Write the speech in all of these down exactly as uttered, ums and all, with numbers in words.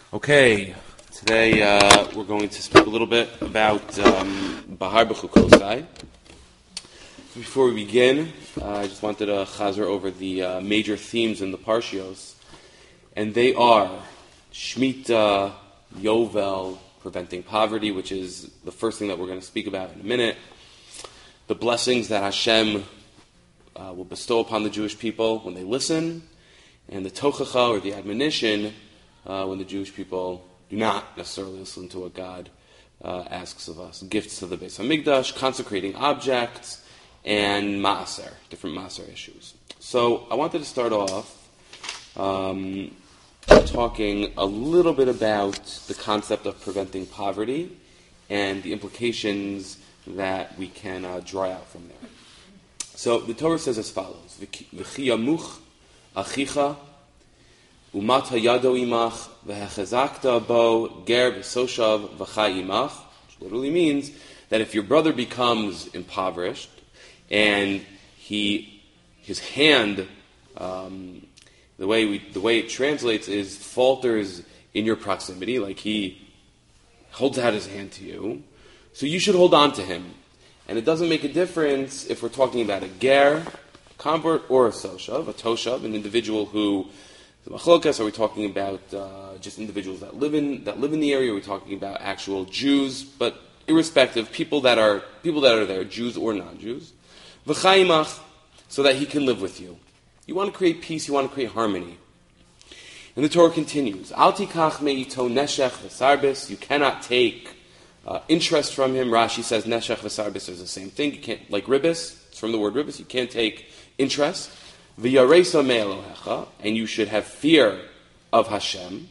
Okay, today uh, we're going to speak a little bit about um, Bahar B'Chukosai. Before we begin, uh, I just wanted to chazer over the uh, major themes in the Parshios, and they are Shemitah, Yovel, preventing poverty, which is the first thing that we're going to speak about in a minute, the blessings that Hashem uh, will bestow upon the Jewish people when they listen, and the Tochacha, or the admonition, Uh, when the Jewish people do not necessarily listen to what God uh, asks of us. Gifts to the Beis HaMikdash, consecrating objects, and Maaser, different Maaser issues. So I wanted to start off um, talking a little bit about the concept of preventing poverty and the implications that we can uh, draw out from there. So the Torah says as follows, V'chiyamuch achicha Umat hayado imach v'hechazakta bo ger v'soshav v'chai imach, which literally means that if your brother becomes impoverished and he his hand, um, the way we the way it translates is falters in your proximity, like he holds out his hand to you, so you should hold on to him. And it doesn't make a difference if we're talking about a ger, a convert, or a soshav, a toshav, an individual who Machlokas, are we talking about uh, just individuals that live in that live in the area? Are we talking about actual Jews? But irrespective, people that are people that are there, Jews or non-Jews, v'chaimach, so that he can live with you. You want to create peace. You want to create harmony. And the Torah continues: Al tikach me'ito neshech v'sarbis. You cannot take uh, interest from him. Rashi says neshech v'sarbis is the same thing. You can't, like ribis. It's from the word ribis. You can't take interest. V'yaresa me'elohecha, and you should have fear of Hashem.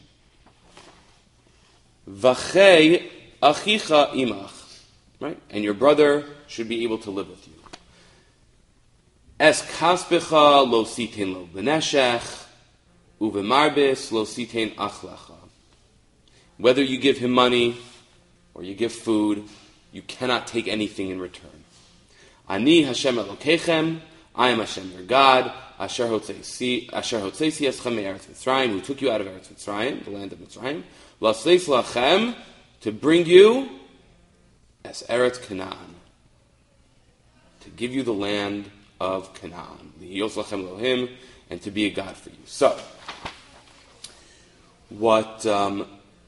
V'chei achicha imach, right? And your brother should be able to live with you. Es kaspecha lo sitein lo b'neshech, uvemarbis lo sitein achlecha. Whether you give him money or you give food, you cannot take anything in return. Ani Hashem Elokechem, I am Hashem your God. Asher Hotzeisi Eschem Me'eretz Mitzrayim, who took you out of Eretz Mitzrayim, the land of Mitzrayim, L'asleis lachem, to bring you as Eretz Canaan, to give you the land of Canaan, L'hiyos lachem Elohim, and to be a God for you. So, what um,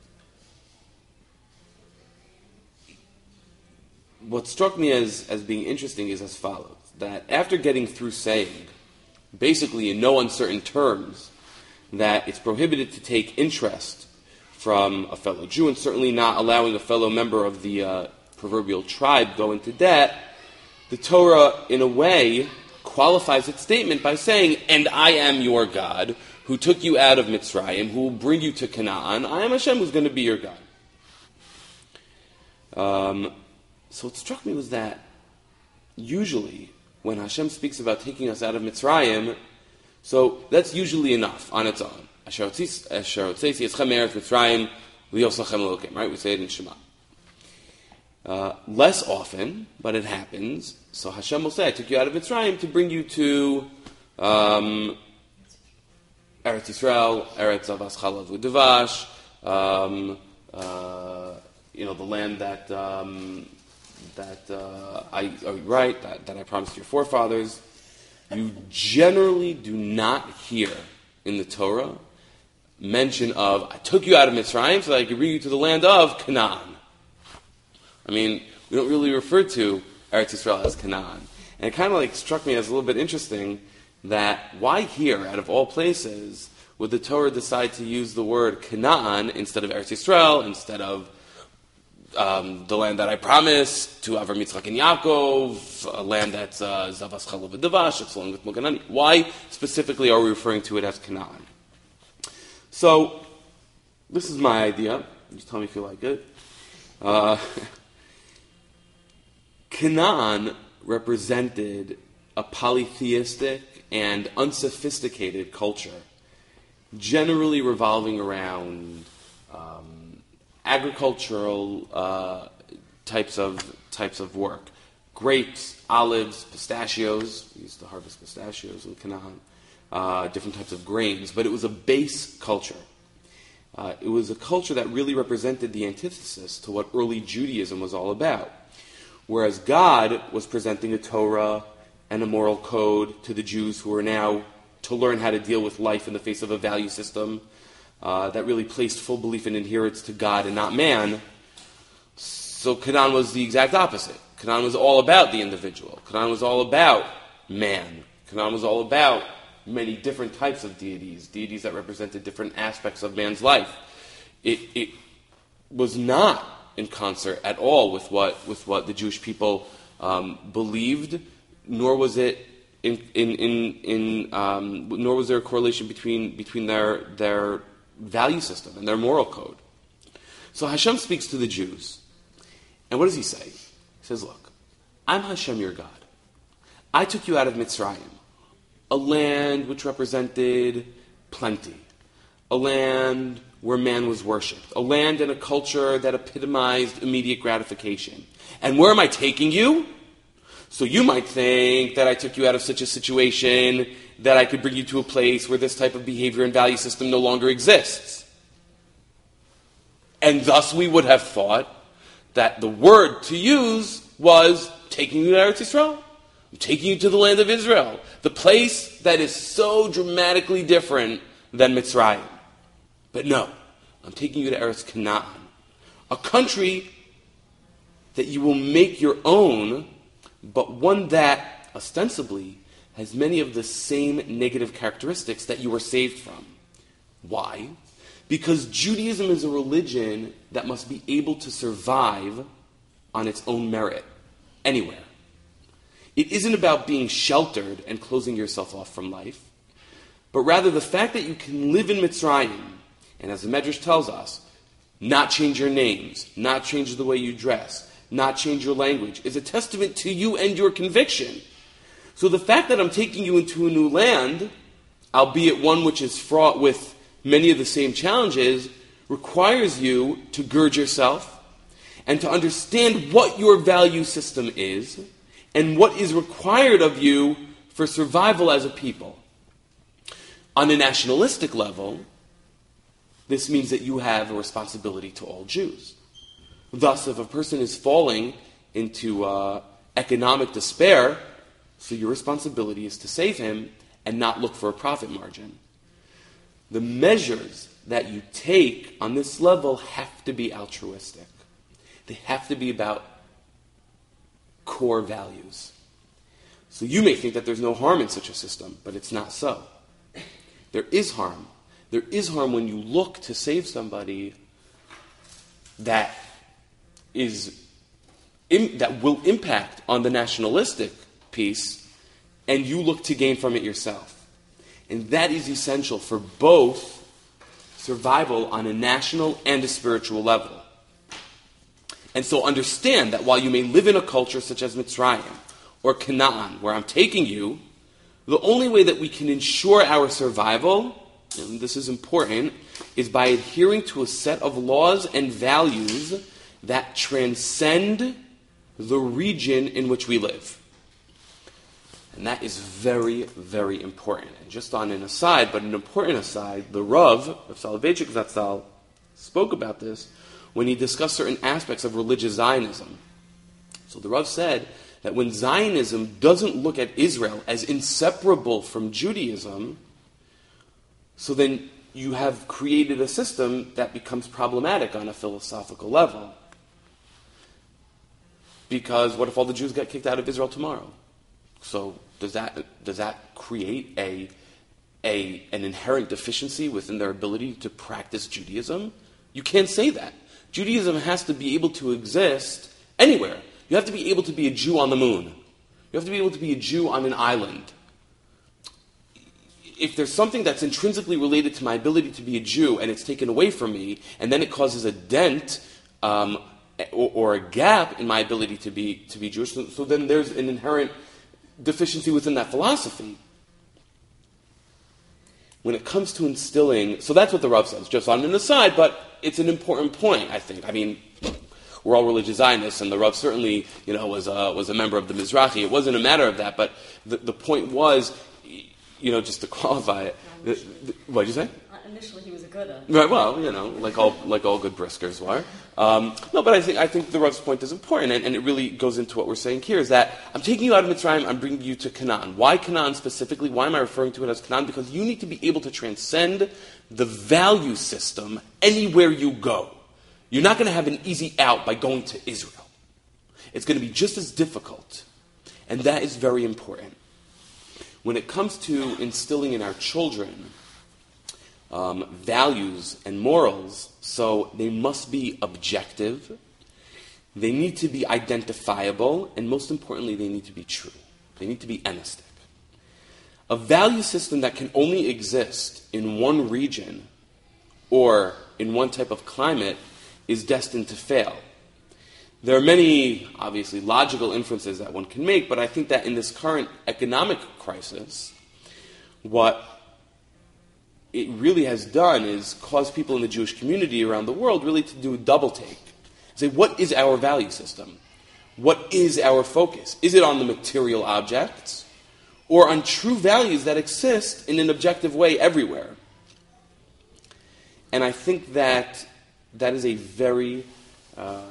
what struck me as as being interesting is as follows: that after getting through saying, basically in no uncertain terms, that it's prohibited to take interest from a fellow Jew, and certainly not allowing a fellow member of the uh, proverbial tribe go into debt, the Torah, in a way, qualifies its statement by saying, and I am your God, who took you out of Mitzrayim, who will bring you to Canaan. I am Hashem, who's going to be your God. Um, so what struck me was that usually, when Hashem speaks about taking us out of Mitzrayim, so that's usually enough on its own. Right? We say it in Shema. Uh, less often, but it happens. So Hashem will say, I took you out of Mitzrayim to bring you to um, Eretz Yisrael, Eretz Avas Chalav U'Devash, um, uh, you know, the land that... Um, that uh, I oh, right that, that I promised your forefathers. You generally do not hear in the Torah mention of I took you out of Mitzrayim so that I could bring you to the land of Canaan. I mean, we don't really refer to Eretz Yisrael as Canaan, and it kind of like struck me as a little bit interesting that why here, out of all places, would the Torah decide to use the word Canaan instead of Eretz Yisrael, instead of Um, the land that I promised to Avram, Yitzchak, and Yaakov, a land that's Zavas Chalav U'Devash, it's along with Moganani. Why specifically are we referring to it as Canaan? So, this is my idea. Just tell me if you like it. Uh, Canaan represented a polytheistic and unsophisticated culture, generally revolving around um, agricultural uh, types of types of work. Grapes, olives, pistachios. We used to harvest pistachios in Canaan. Uh, different types of grains. But it was a base culture. Uh, it was a culture that really represented the antithesis to what early Judaism was all about. Whereas God was presenting a Torah and a moral code to the Jews who were now to learn how to deal with life in the face of a value system uh, that really placed full belief in adherence to God and not man. So Canaan was the exact opposite. Canaan was all about the individual. Canaan was all about man. Canaan was all about many different types of deities, deities that represented different aspects of man's life. It, it was not in concert at all with what with what the Jewish people um, believed, nor was it in in in, in um, nor was there a correlation between between their their value system and their moral code. So Hashem speaks to the Jews, and what does he say? He says, "Look, I'm Hashem, your God. I took you out of Mitzrayim, a land which represented plenty, a land where man was worshipped, a land and a culture that epitomized immediate gratification. And where am I taking you? So you might think that I took you out of such a situation that I could bring you to a place where this type of behavior and value system no longer exists. And thus we would have thought that the word to use was taking you to Eretz Yisrael. I'm taking you to the land of Israel, the place that is so dramatically different than Mitzrayim. But no, I'm taking you to Eretz Canaan, a country that you will make your own, but one that, ostensibly, has many of the same negative characteristics that you were saved from. Why? Because Judaism is a religion that must be able to survive on its own merit, anywhere. It isn't about being sheltered and closing yourself off from life, but rather the fact that you can live in Mitzrayim, and as the Medrash tells us, not change your names, not change the way you dress, not change your language, is a testament to you and your conviction. So the fact that I'm taking you into a new land, albeit one which is fraught with many of the same challenges, requires you to gird yourself and to understand what your value system is and what is required of you for survival as a people. On a nationalistic level, this means that you have a responsibility to all Jews. Thus, if a person is falling into uh, economic despair, so your responsibility is to save him and not look for a profit margin. The measures that you take on this level have to be altruistic. They have to be about core values. So you may think that there's no harm in such a system, but it's not so. There is harm. There is harm when you look to save somebody that is in, that will impact on the nationalistic piece, and you look to gain from it yourself. And that is essential for both survival on a national and a spiritual level. And so understand that while you may live in a culture such as Mitzrayim or Canaan, where I'm taking you, the only way that we can ensure our survival, and this is important, is by adhering to a set of laws and values that transcend the region in which we live. And that is very, very important. And just on an aside, but an important aside, the Rav of Soloveitchik Zatzal spoke about this when he discussed certain aspects of religious Zionism. So the Rav said that when Zionism doesn't look at Israel as inseparable from Judaism, so then you have created a system that becomes problematic on a philosophical level. Because what if all the Jews get kicked out of Israel tomorrow? So does that does that create a, a an inherent deficiency within their ability to practice Judaism? You can't say that. Judaism has to be able to exist anywhere. You have to be able to be a Jew on the moon. You have to be able to be a Jew on an island. If there's something that's intrinsically related to my ability to be a Jew and it's taken away from me, and then it causes a dent um, or, or a gap in my ability to be to be Jewish, so, so then there's an inherent deficiency within that philosophy. When it comes to instilling, so that's what the Rav says, just on an aside, but it's an important point, I think. I mean, we're all religious Zionists, and the Rav certainly, you know, was a, was a member of the Mizrahi. It wasn't a matter of that, but the, the point was, you know, just to qualify it, the, the, what did you say? On initially he was a good one. Right. Well, you know, like all like all good briskers were. Um, no, but I think I think the Rav's point is important, and, and it really goes into what we're saying here. Is that I'm taking you out of Mitzrayim, I'm bringing you to Canaan. Why Canaan specifically? Why am I referring to it as Canaan? Because you need to be able to transcend the value system anywhere you go. You're not going to have an easy out by going to Israel. It's going to be just as difficult, and that is very important. When it comes to instilling in our children um, values and morals, so they must be objective, they need to be identifiable, and most importantly, they need to be true. They need to be enistic. A value system that can only exist in one region or in one type of climate is destined to fail. There are many, obviously, logical inferences that one can make, but I think that in this current economic crisis, what it really has done is cause people in the Jewish community around the world really to do a double take. Say, what is our value system? What is our focus? Is it on the material objects or on true values that exist in an objective way everywhere? And I think that that is a very... Uh,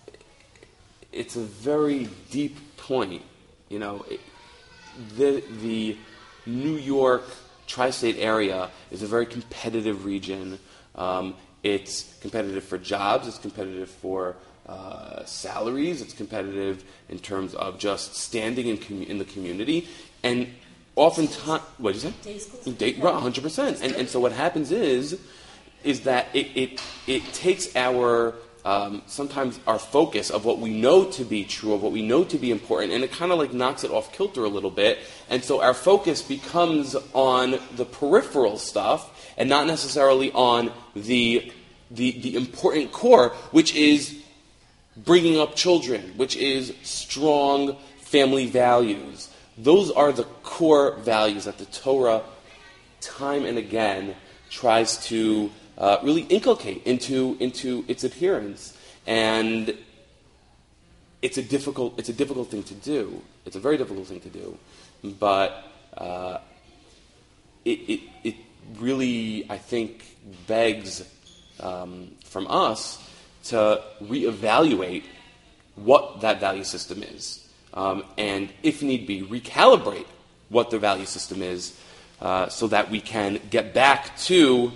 It's a very deep point. You know, it, the the New York tri-state area is a very competitive region. Um, it's competitive for jobs. It's competitive for uh, salaries. It's competitive in terms of just standing in commu- in the community. And oftentimes, what did you say? Day schools. Day, right, one hundred percent. And and so what happens is, is that it it, it takes our Um, sometimes our focus of what we know to be true, of what we know to be important, and it kind of like knocks it off kilter a little bit. And so our focus becomes on the peripheral stuff and not necessarily on the, the, the important core, which is bringing up children, which is strong family values. Those are the core values that the Torah, time and again, tries to Uh, really inculcate into into its adherents, and it's a difficult it's a difficult thing to do. It's a very difficult thing to do, but uh, it, it it really I think begs um, from us to reevaluate what that value system is, um, and if need be, recalibrate what the value system is, uh, so that we can get back to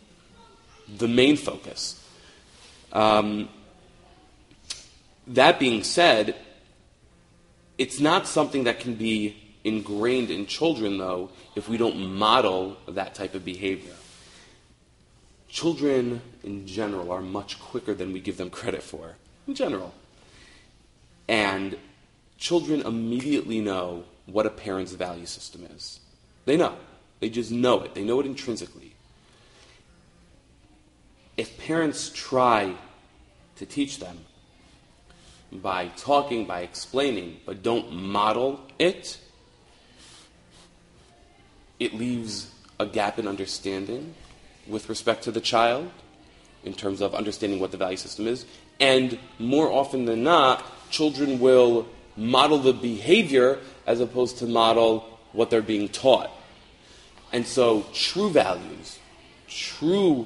the main focus. Um, that being said, it's not something that can be ingrained in children, though, if we don't model that type of behavior. Children, in general, are much quicker than we give them credit for, in general. And children immediately know what a parent's value system is. They know. They just know it. They know it intrinsically. If parents try to teach them by talking, by explaining, but don't model it, it leaves a gap in understanding with respect to the child in terms of understanding what the value system is. And more often than not, children will model the behavior as opposed to model what they're being taught. And so true values, true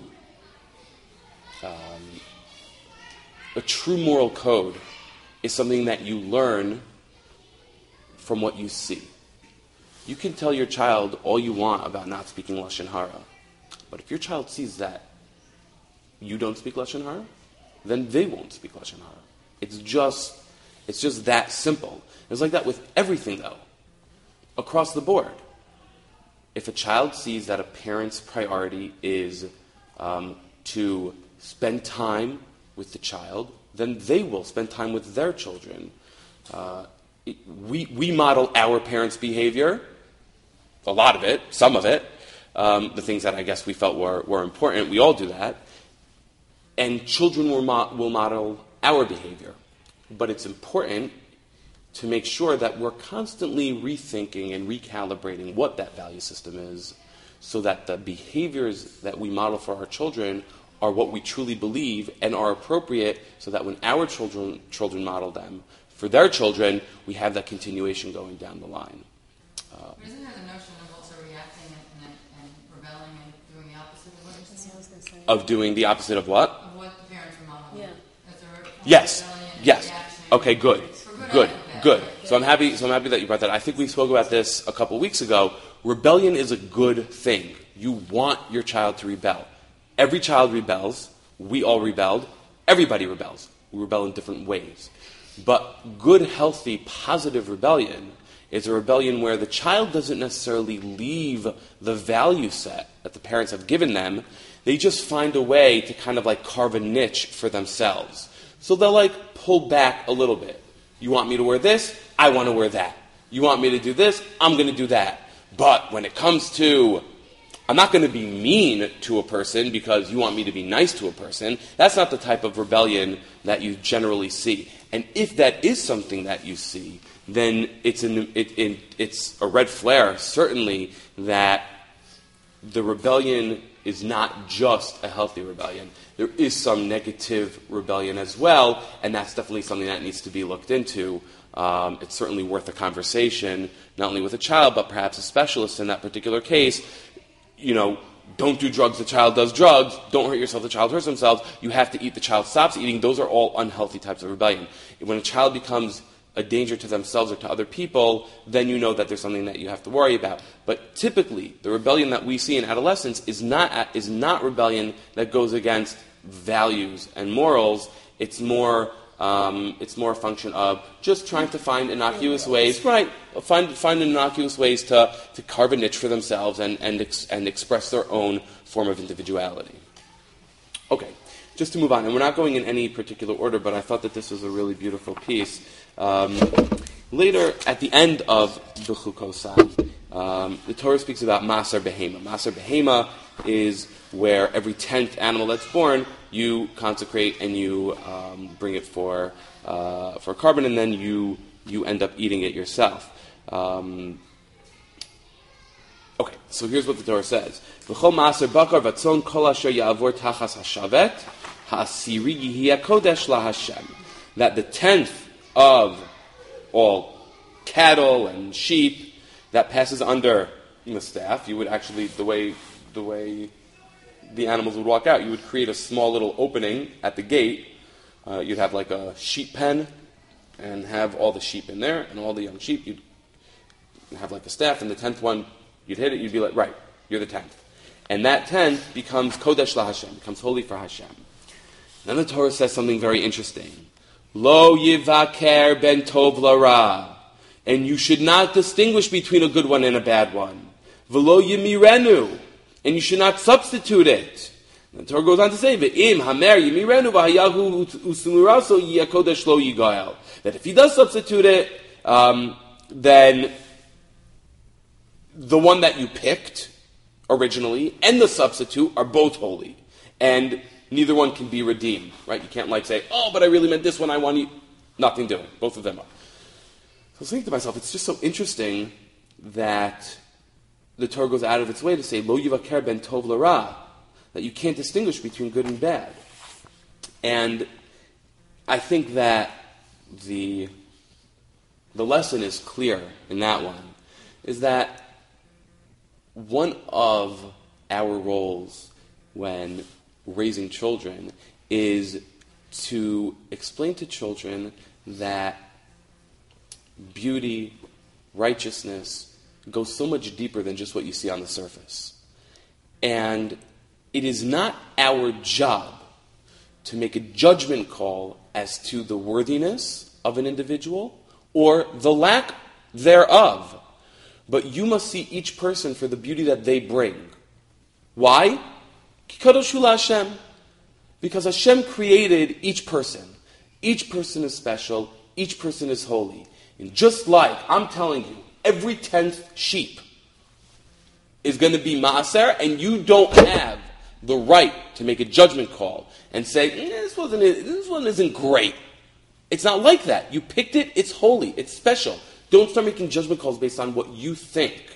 Um, a true moral code is something that you learn from what you see. You can tell your child all you want about not speaking Lashon Hara, but if your child sees that you don't speak Lashon Hara, then they won't speak Lashon Hara. It's just, it's just that simple. It's like that with everything, though, across the board. If a child sees that a parent's priority is um, to spend time with the child, then they will spend time with their children. Uh, it, we, we model our parents' behavior, a lot of it, some of it, um, the things that I guess we felt were, were important. We all do that. And children will, mo- will model our behavior. But it's important to make sure that we're constantly rethinking and recalibrating what that value system is, so that the behaviors that we model for our children are what we truly believe and are appropriate, so that when our children children model them for their children, we have that continuation going down the line. Uh, Isn't there the notion of also reacting and, and, and rebelling and doing the opposite of what you're saying? of doing the opposite of what? Of what the parents are modeling. Yeah. That's a Yes. rebellion, Yes. reaction. Okay, good. For good Good. and bad. Good. So I'm happy so I'm happy that you brought that. I think we spoke about this a couple weeks ago. Rebellion is a good thing. You want your child to rebel. Every child rebels. We all rebelled. Everybody rebels. We rebel in different ways. But good, healthy, positive rebellion is a rebellion where the child doesn't necessarily leave the value set that the parents have given them. They just find a way to kind of like carve a niche for themselves. So they'll like pull back a little bit. You want me to wear this? I want to wear that. You want me to do this? I'm going to do that. But when it comes to, I'm not going to be mean to a person because you want me to be nice to a person, that's not the type of rebellion that you generally see. And if that is something that you see, then it's, an, it, it, it's a red flare, certainly, that the rebellion is not just a healthy rebellion. There is some negative rebellion as well, and that's definitely something that needs to be looked into. Um, it's certainly worth a conversation, not only with a child, but perhaps a specialist in that particular case. You know, don't do drugs, the child does drugs. Don't hurt yourself, the child hurts themselves. You have to eat, the child stops eating. Those are all unhealthy types of rebellion. When a child becomes a danger to themselves or to other people, then you know that there's something that you have to worry about. But typically, the rebellion that we see in adolescence is not is not rebellion that goes against values and morals. It's more um, it's more a function of just trying to find innocuous ways, right? Find find innocuous ways to, to carve a niche for themselves and and ex, and express their own form of individuality. Okay, just to move on, and we're not going in any particular order, but I thought that this was a really beautiful piece. Um, later, at the end of Bechukosai, um, the Torah speaks about Maser Behema. Maser Behema is where every tenth animal that's born, you consecrate and you um, bring it for uh, for carbon, and then you you end up eating it yourself. Um, okay, so here's what the Torah says: V'chol Maser Bakar Vatzon Kol Asher Ya'avor Tachas Hashavet Ha'asiri Yihi HaKodesh LaHashem. That the tenth of all cattle and sheep that passes under the staff, you would actually, the way the way the animals would walk out, you would create a small little opening at the gate. Uh, you'd have like a sheep pen and have all the sheep in there and all the young sheep. You'd have like a staff, and the tenth one, you'd hit it, you'd be like, right, you're the tenth. And that tenth becomes Kodesh LaHashem, becomes holy for Hashem. Then the Torah says something very interesting. Lo yivaker ben tov lara. And you should not distinguish between a good one and a bad one. V'lo yimirenu. And you should not substitute it. And the Torah goes on to say, V'im hamer yimirenu v'hayahu usumuraso yiyakodesh lo yigael. That if he does substitute it, um, then the one that you picked originally and the substitute are both holy. And neither one can be redeemed, right? You can't like say, oh, but I really meant this one, I want you. Nothing doing. Both of them are. So I was thinking to myself, it's just so interesting that the Torah goes out of its way to say, Lo yivaker ben tov lara, that you can't distinguish between good and bad. And I think that the, the lesson is clear in that one, is that one of our roles when raising children is to explain to children that beauty, righteousness goes so much deeper than just what you see on the surface. And it is not our job to make a judgment call as to the worthiness of an individual or the lack thereof. But you must see each person for the beauty that they bring. Why? Hashem. Because Hashem created each person. Each person is special. Each person is holy. And just like, I'm telling you, every tenth sheep is going to be maaser, and you don't have the right to make a judgment call and say, eh, this wasn't it, this one isn't great. It's not like that. You picked it, it's holy, it's special. Don't start making judgment calls based on what you think.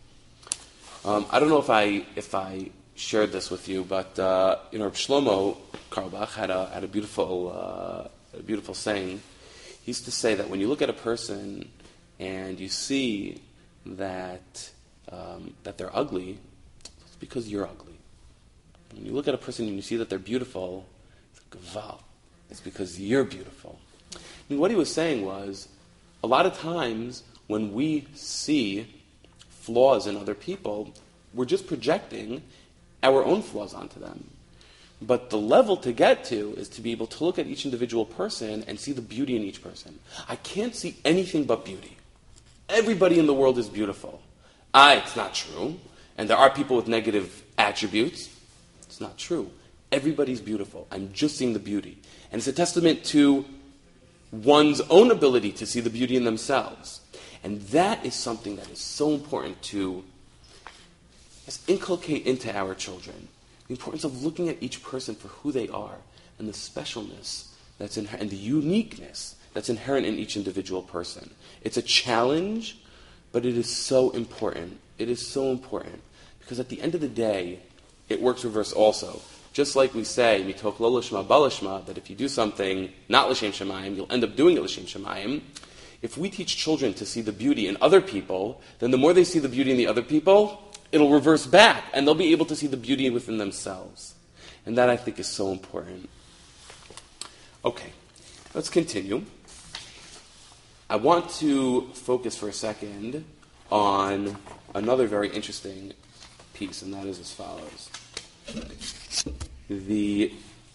Um, I don't know if I if I shared this with you, but uh, you know, Shlomo Carlebach had a had a beautiful uh, a beautiful saying. He used to say that when you look at a person and you see that um, that they're ugly, it's because you're ugly. When you look at a person and you see that they're beautiful, it's like, wow, it's because you're beautiful. I mean, what he was saying was, a lot of times when we see flaws in other people, we're just projecting our own flaws onto them. But the level to get to is to be able to look at each individual person and see the beauty in each person. I can't see anything but beauty. Everybody in the world is beautiful. Ah, it's not true. And there are people with negative attributes. It's not true. Everybody's beautiful. I'm just seeing the beauty. And it's a testament to one's own ability to see the beauty in themselves. And that is something that is so important to just inculcate into our children. The importance of looking at each person for who they are and the specialness that's in, and the uniqueness that's inherent in each individual person. It's a challenge, but it is so important. It is so important because at the end of the day, it works reverse also. Just like we say, mitoch lo lishma ba lishma, that if you do something not l'shem shamayim, you'll end up doing it l'shem shamayim. If we teach children to see the beauty in other people, then the more they see the beauty in the other people, it'll reverse back, and they'll be able to see the beauty within themselves. And that, I think, is so important. Okay, let's continue. I want to focus for a second on another very interesting piece, and that is as follows. The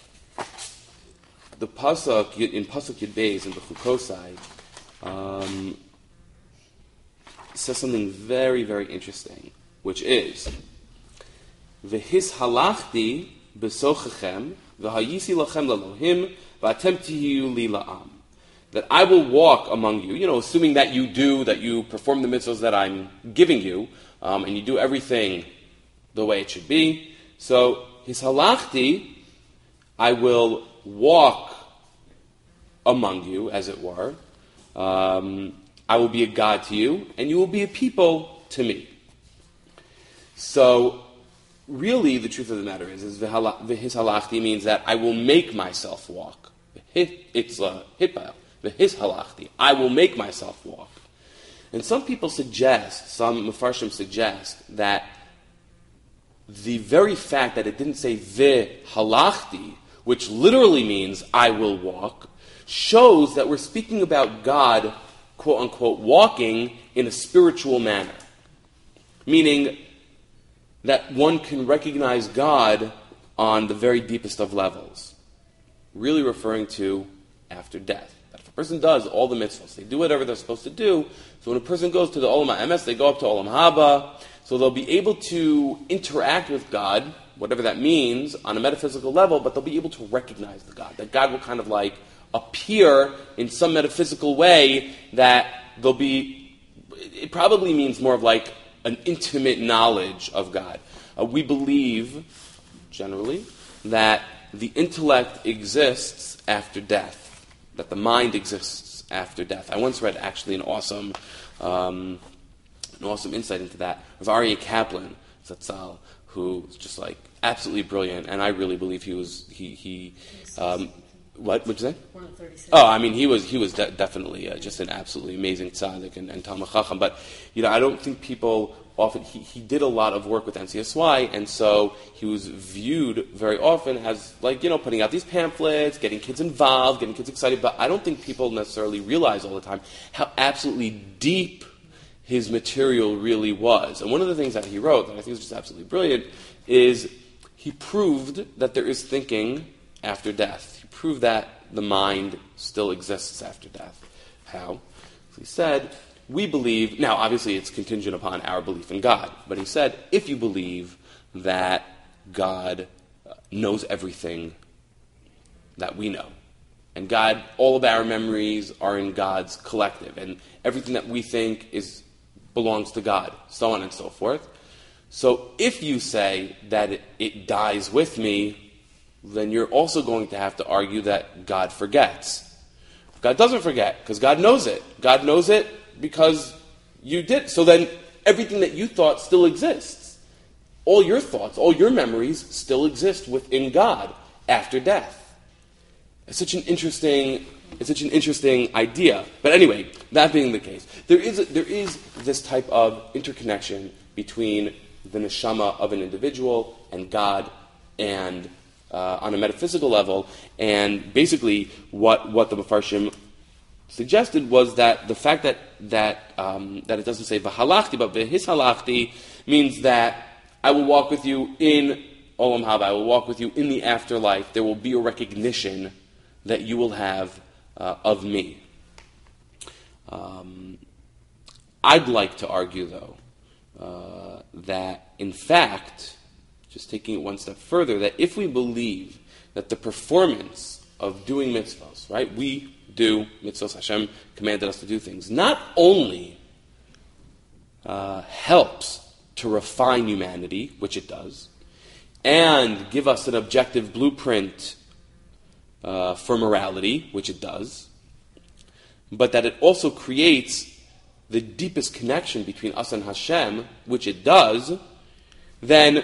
the pasuk in pasuk Yud Beis in the Chukosai um, says something very, very interesting, which is V'his halachti b'sochechem v'hayisi lachem lalohim v'atem tihiyu li la'am. That I will walk among you, you know, assuming that you do, that you perform the mitzvahs that I'm giving you, um, and you do everything the way it should be. So, his halachti, I will walk among you, as it were. Um, I will be a God to you, and you will be a people to me. So, really, the truth of the matter is, is his halachti means that I will make myself walk. It's a hitbal. His halachti. I will make myself walk. And some people suggest, some Mefarshim suggest, that the very fact that it didn't say ve halachti, which literally means I will walk, shows that we're speaking about God, quote unquote, walking in a spiritual manner. Meaning that one can recognize God on the very deepest of levels. Really referring to after death. That if a person does all the mitzvahs, they do whatever they're supposed to do, so when a person goes to the Olam HaEmes, they go up to Olam Haba, so they'll be able to interact with God, whatever that means, on a metaphysical level, but they'll be able to recognize the God. That God will kind of like appear in some metaphysical way that they'll be, it probably means more of like an intimate knowledge of God. Uh, we believe, generally, that the intellect exists after death, that the mind exists after death. I once read actually an awesome um, an awesome insight into that of Aryeh Kaplan, Zatzal, who was just like absolutely brilliant, and I really believe he was, he, he um, what would you say? one of thirty-six. Oh, I mean, he was he was de- definitely uh, just an absolutely amazing tzaddik and, and Talmid Chacham. But you know, I don't think people often he, he did a lot of work with N C S Y, and so he was viewed very often as like you know putting out these pamphlets, getting kids involved, getting kids excited. But I don't think people necessarily realize all the time how absolutely deep his material really was. And one of the things that he wrote that I think is just absolutely brilliant is he proved that there is thinking after death. He proved that the mind still exists after death. How? He said, we believe, now obviously it's contingent upon our belief in God, but he said, if you believe that God knows everything that we know, and God, all of our memories are in God's collective, and everything that we think is belongs to God, so on and so forth. So if you say that it, it dies with me, then you're also going to have to argue that God forgets. God doesn't forget, because God knows it. God knows it because you did. So then everything that you thought still exists. All your thoughts, all your memories still exist within God after death. It's such an interesting, it's such an interesting idea. But anyway, that being the case, there is a, there is this type of interconnection between the neshama of an individual and God and uh, on a metaphysical level. And basically, what what the Mefarshim suggested was that the fact that that um, that it doesn't say v'halachti but v'hishalachti means that I will walk with you in Olam Haba. I will walk with you in the afterlife. There will be a recognition that you will have uh, of me. Um, I'd like to argue, though, uh, that in fact, just taking it one step further, that if we believe that the performance of doing mitzvahs, right, we do mitzvahs, Hashem commanded us to do things, not only uh, helps to refine humanity, which it does, and give us an objective blueprint uh, for morality, which it does, but that it also creates the deepest connection between us and Hashem, which it does, then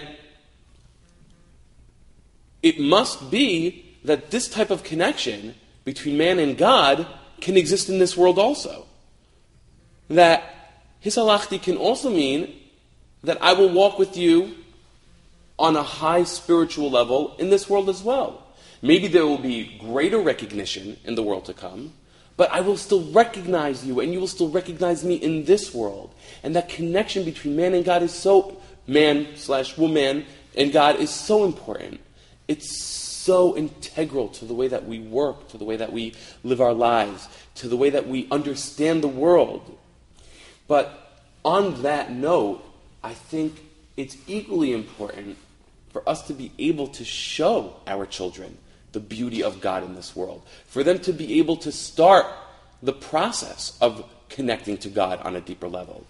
it must be that this type of connection between man and God can exist in this world also. That Hisalachti can also mean that I will walk with you on a high spiritual level in this world as well. Maybe there will be greater recognition in the world to come, but I will still recognize you, and you will still recognize me in this world. And that connection between man and God is so, man slash woman and God is so important. It's so integral to the way that we work, to the way that we live our lives, to the way that we understand the world. But on that note, I think it's equally important for us to be able to show our children the beauty of God in this world, for them to be able to start the process of connecting to God on a deeper level.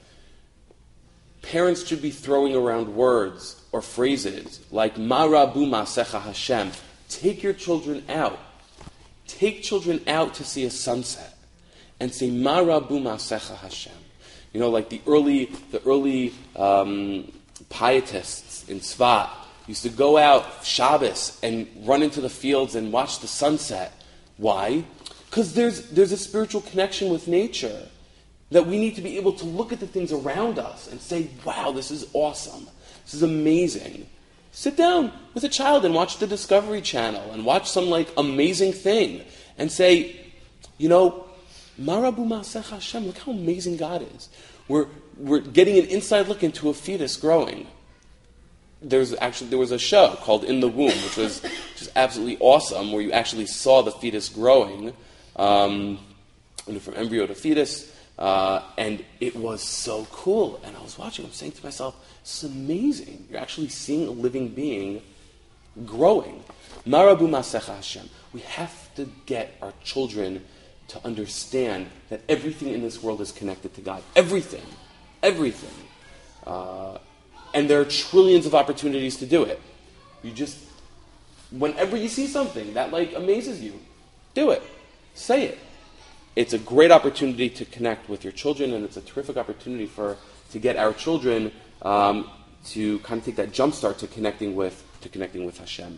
Parents should be throwing around words or phrases like Ma Rabu Ma'asecha Hashem. Take your children out. Take children out to see a sunset and say Ma Rabu Ma'asecha Hashem. You know, like the early the early um, pietists in Tzfat used to go out Shabbos and run into the fields and watch the sunset. Why? Because there's there's a spiritual connection with nature that we need to be able to look at the things around us and say, wow, this is awesome. This is amazing. Sit down with a child and watch the Discovery Channel and watch some like amazing thing and say, you know, Marabu Ma'asech Hashem, look how amazing God is. We're we're getting an inside look into a fetus growing. There's actually there was a show called In the Womb, which was just absolutely awesome, where you actually saw the fetus growing, um, you know, from embryo to fetus, uh, and it was so cool. And I was watching, I'm saying to myself, "This is amazing! You're actually seeing a living being growing." Marabu Masecha Hashem. We have to get our children to understand that everything in this world is connected to God. Everything, everything. Uh, And there are trillions of opportunities to do it. You just, whenever you see something that like amazes you, do it. Say it. It's a great opportunity to connect with your children, and it's a terrific opportunity for to get our children um, to kind of take that jump start to connecting with to connecting with Hashem.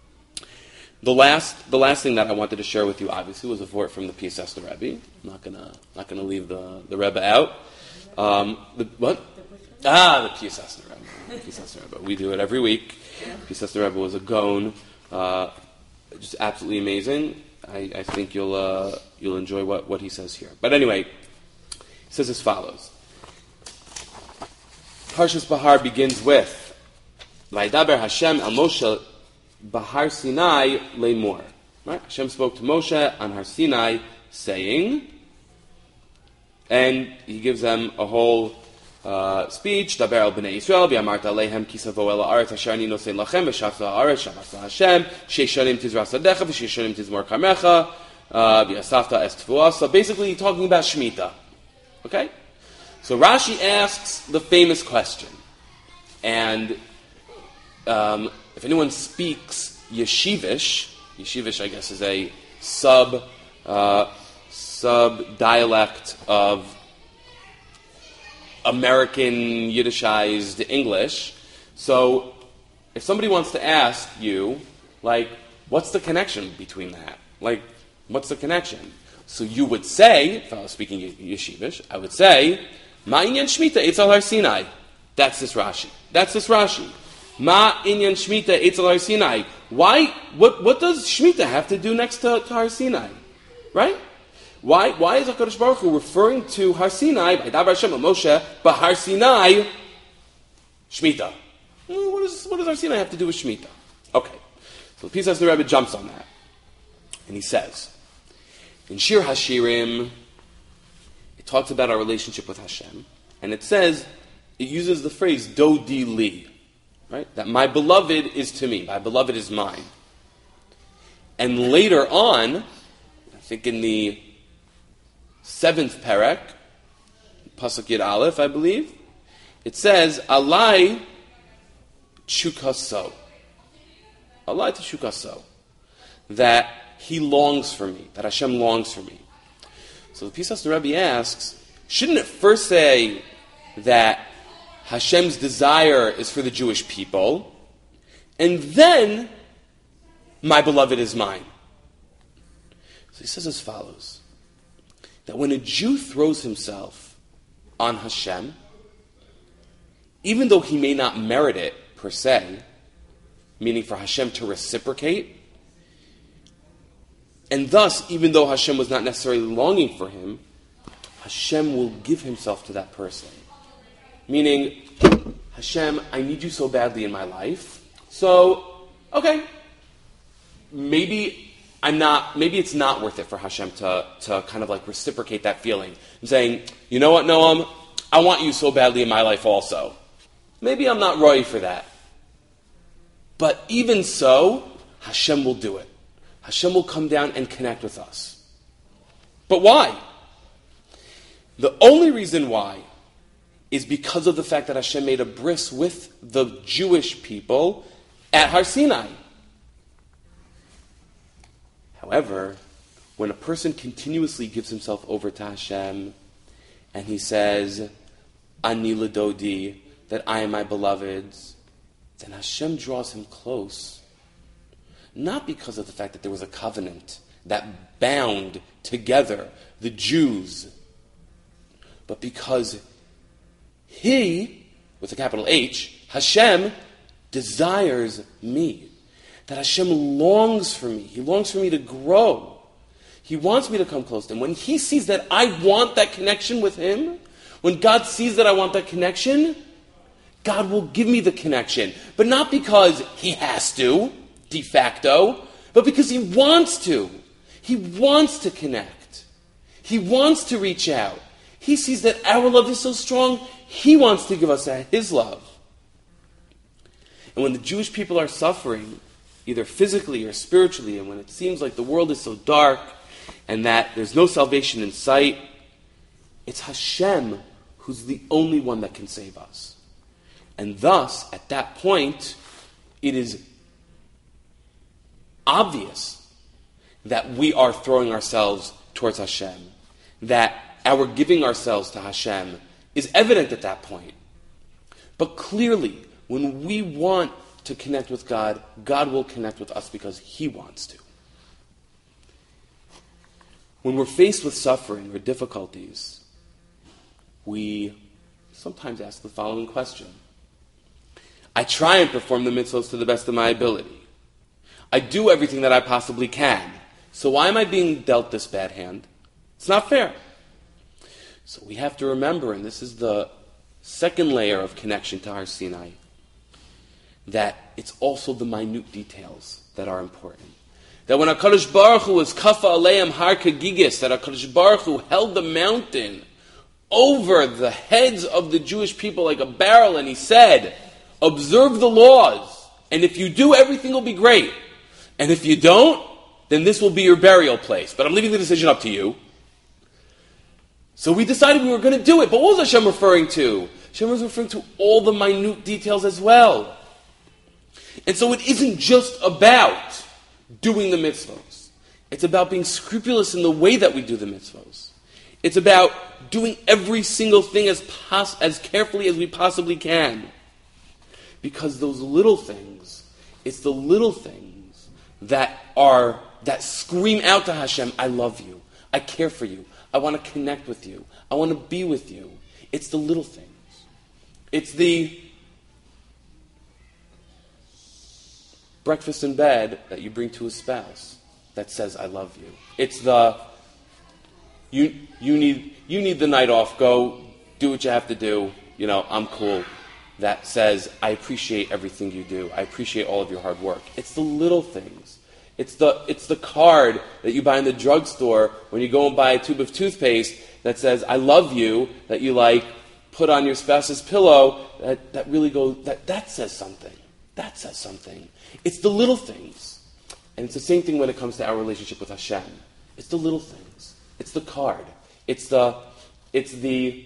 The last, the last thing that I wanted to share with you, obviously, was a vort from the Piaseczner Rebbe. I'm not gonna, not gonna leave the the Rebbe out. Um, the, what? Ah, the Piaseczner Rebbe. Piaseczner Rebbe. We do it every week. Piaseczner Rebbe was a Gaon, uh, just absolutely amazing. I, I think you'll uh, you'll enjoy what, what he says here. But anyway, he says as follows. Parshas Bahar begins with Vaydaber Hashem al Moshe Bahar Sinai Lemor. Right? Hashem spoke to Moshe on Har Sinai, saying, and he gives them a whole Uh, speech, Daber al b'nei Yisrael, v'yamarta alehem kisavo el ha'aretz asher ani nosein lachem, v'shafta ha'aretz, shamarta Hashem, sheish shanim tizra sadecha, v'sheish shanim tizmor karmecha, v'yasafta es tfuasa. Basically, talking about Shemitah. Okay? So Rashi asks the famous question. And um, if anyone speaks Yeshivish, Yeshivish, I guess, is a sub, uh, sub-dialect of American Yiddishized English. So if somebody wants to ask you, like, what's the connection between that? Like, what's the connection? So you would say, if I was speaking Yeshivish, I would say, Ma'inyan Shemitah Eitz al Har Sinai. That's this Rashi. That's this Rashi. Ma inyan Shemitah Eitzel Har Sinai. Why? What? What does Shemitah have to do next to, to Har Sinai? Right? Why? Why is HaKadosh Baruch Hu referring to Har Sinai by Davar Hashem and Moshe, but Har Sinai Shemitah? Well, what does what does Har Sinai have to do with Shemitah? Okay, so the Pesach the Rebbe jumps on that, and he says, in Shir Hashirim, it talks about our relationship with Hashem, and it says, it uses the phrase Dodi Li. Right? That my beloved is to me. My beloved is mine. And later on, I think in the seventh parak, Pasuk Yud Aleph, I believe, it says, Alai Chukaso. Alai Chukaso. That he longs for me. That Hashem longs for me. So the Pesach the Rebbe asks, shouldn't it first say that Hashem's desire is for the Jewish people, and then my beloved is mine? So he says as follows, that when a Jew throws himself on Hashem, even though he may not merit it per se, meaning for Hashem to reciprocate, and thus, even though Hashem was not necessarily longing for him, Hashem will give himself to that person. Meaning, Hashem, I need you so badly in my life, so, okay, maybe I'm not, maybe it's not worth it for Hashem to, to kind of like reciprocate that feeling. I'm saying, you know what, Noam, I want you so badly in my life also. Maybe I'm not ready for that. But even so, Hashem will do it. Hashem will come down and connect with us. But why? The only reason why is because of the fact that Hashem made a bris with the Jewish people at Har Sinai. However, when a person continuously gives himself over to Hashem, and he says, Ani Ladodi, that I am my beloved's, then Hashem draws him close. Not because of the fact that there was a covenant that bound together the Jews, but because He, with a capital H, Hashem, desires me. That Hashem longs for me. He longs for me to grow. He wants me to come close to Him. When He sees that I want that connection with Him, when God sees that I want that connection, God will give me the connection. But not because He has to, de facto, but because He wants to. He wants to connect. He wants to reach out. He sees that our love is so strong, He wants to give us His love. And when the Jewish people are suffering, either physically or spiritually, and when it seems like the world is so dark and that there's no salvation in sight, it's Hashem who's the only one that can save us. And thus, at that point, it is obvious that we are throwing ourselves towards Hashem, that our giving ourselves to Hashem is evident at that point. But clearly, when we want to connect with God, God will connect with us because He wants to. When we're faced with suffering or difficulties, we sometimes ask the following question. I try and perform the mitzvahs to the best of my ability. I do everything that I possibly can. So why am I being dealt this bad hand? It's not fair. So we have to remember, and this is the second layer of connection to Har Sinai, that it's also the minute details that are important. That when HaKadosh Baruch Hu was kafa aleim har kagigis, that HaKadosh Baruch Hu held the mountain over the heads of the Jewish people like a barrel, and He said, observe the laws, and if you do, everything will be great. And if you don't, then this will be your burial place. But I'm leaving the decision up to you. So we decided we were going to do it. But what was Hashem referring to? Hashem was referring to all the minute details as well. And so it isn't just about doing the mitzvahs. It's about being scrupulous in the way that we do the mitzvahs. It's about doing every single thing as pos- as carefully as we possibly can. Because those little things, it's the little things that are, that scream out to Hashem, I love you, I care for you, I want to connect with you, I want to be with you. It's the little things. It's the breakfast in bed that you bring to a spouse that says, I love you. It's the, you you need you need the night off, go do what you have to do, you know, I'm cool. That says, I appreciate everything you do. I appreciate all of your hard work. It's the little things. It's the it's the card that you buy in the drugstore when you go and buy a tube of toothpaste that says, I love you, that you like put on your spouse's pillow, that, that really goes, that, that says something. That says something. It's the little things. And it's the same thing when it comes to our relationship with Hashem. It's the little things. It's the card. It's the, it's the,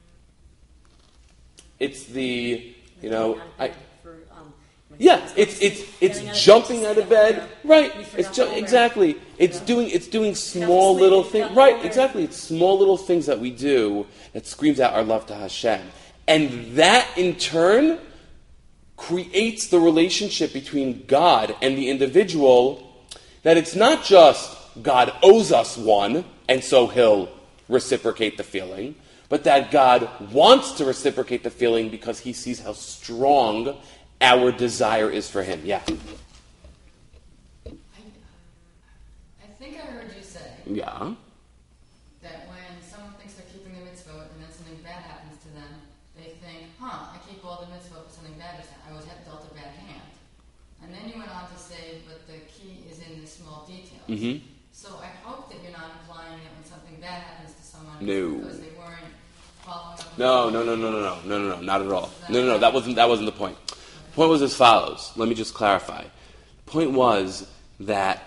it's the, you know, I, yeah, it's it's it's jumping out of bed, right? It's ju- exactly. It's doing it's doing small little things, right? Exactly. It's small little things that we do that screams out our love to Hashem, and that in turn creates the relationship between God and the individual. That it's not just God owes us one, and so He'll reciprocate the feeling, but that God wants to reciprocate the feeling because He sees how strong our desire is for Him. Yeah. I, I think I heard you say Yeah. that when someone thinks they're keeping the mitzvot and then something bad happens to them, they think, huh, I keep all the mitzvot, but something bad is I was dealt a bad hand. And then you went on to say, but the key is in the small details. Mm-hmm. So I hope that you're not implying that when something bad happens to someone, No. because they weren't following up. No, no, no, no, no, no, no, no, no, not at all. No, no, no, that wasn't that wasn't the point. The point was as follows. Let me just clarify. The point was that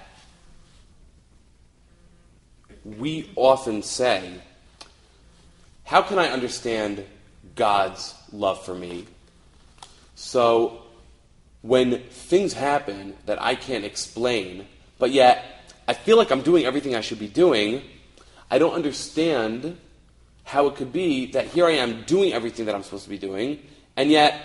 we often say, how can I understand God's love for me? So when things happen that I can't explain, but yet I feel like I'm doing everything I should be doing, I don't understand how it could be that here I am doing everything that I'm supposed to be doing, and yet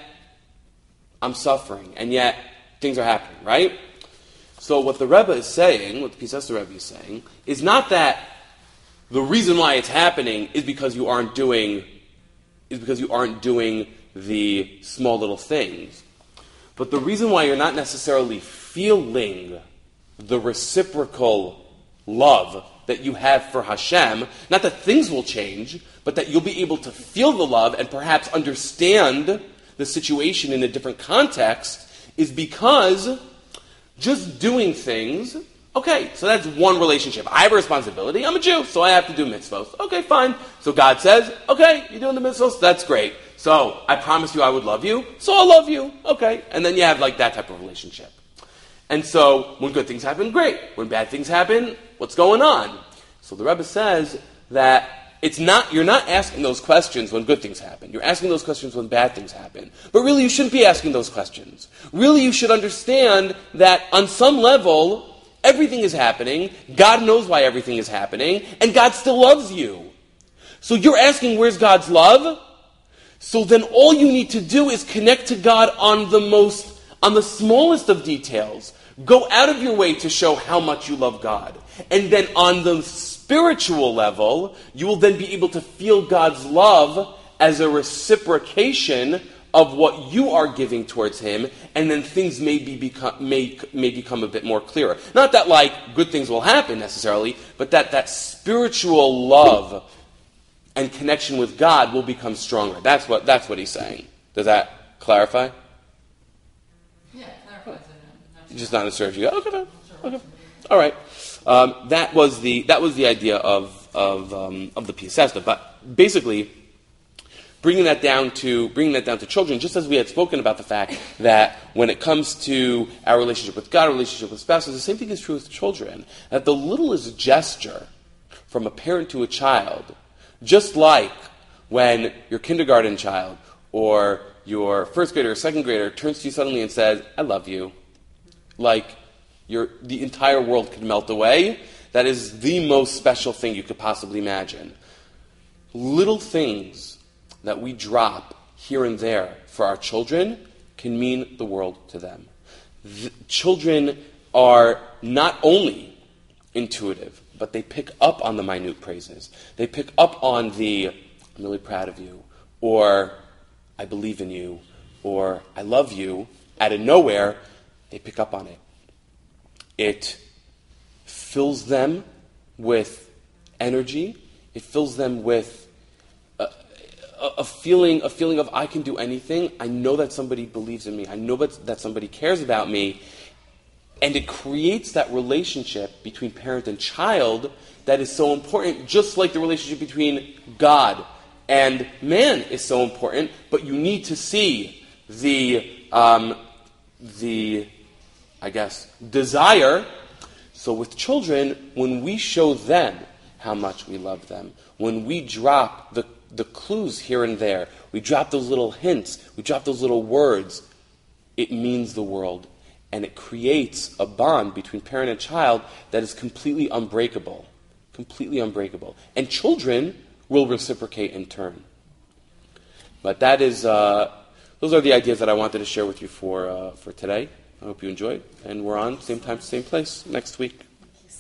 I'm suffering, and yet things are happening, right? So what the Rebbe is saying, what the Pisesta Rebbe is saying, is not that the reason why it's happening is because you aren't doing is because you aren't doing the small little things. But the reason why you're not necessarily feeling the reciprocal love that you have for Hashem, not that things will change, but that you'll be able to feel the love and perhaps understand the situation in a different context, is because just doing things, okay, so that's one relationship. I have a responsibility. I'm a Jew, so I have to do mitzvos. Okay, fine. So God says, okay, you're doing the mitzvos, that's great. So I promised you I would love you, so I'll love you. Okay. And then you have like that type of relationship. And so when good things happen, great. When bad things happen, what's going on? So the Rebbe says that it's not, you're not asking those questions when good things happen. You're asking those questions when bad things happen. But really you shouldn't be asking those questions. Really you should understand that on some level, everything is happening, God knows why everything is happening, and God still loves you. So you're asking, where's God's love? So then all you need to do is connect to God on the most, on the smallest of details. Go out of your way to show how much you love God. And then on the spiritual level, you will then be able to feel God's love as a reciprocation of what you are giving towards Him, and then things may be become may, may become a bit more clearer. Not that like good things will happen necessarily, but that that spiritual love and connection with God will become stronger. That's what that's what he's saying. Does that clarify? Yeah, clarifies it. Just not necessarily. You go, okay, okay, all right. Um, that was the that was the idea of of um, of the Piasesta, but basically bringing that down to bringing that down to children, just as we had spoken about the fact that when it comes to our relationship with God, our relationship with spouses, the same thing is true with children. That the littlest gesture from a parent to a child, just like when your kindergarten child or your first grader or second grader turns to you suddenly and says, "I love you," like your the entire world could melt away. That is the most special thing you could possibly imagine. Little things that we drop here and there for our children can mean the world to them. The children are not only intuitive, but they pick up on the minute praises. They pick up on the, "I'm really proud of you," or "I believe in you," or "I love you." Out of nowhere, they pick up on it. It fills them with energy. It fills them with a, a, a feeling, a feeling of I can do anything. I know that somebody believes in me. I know that, that somebody cares about me. And it creates that relationship between parent and child that is so important, just like the relationship between God and man is so important. But you need to see the, um, the, I guess, desire. So with children, when we show them how much we love them, when we drop the, the clues here and there, we drop those little hints, we drop those little words, it means the world. And it creates a bond between parent and child that is completely unbreakable. Completely unbreakable. And children will reciprocate in turn. But that is, uh, those are the ideas that I wanted to share with you for uh, for today. I hope you enjoyed. And we're on, same time, same place, next week.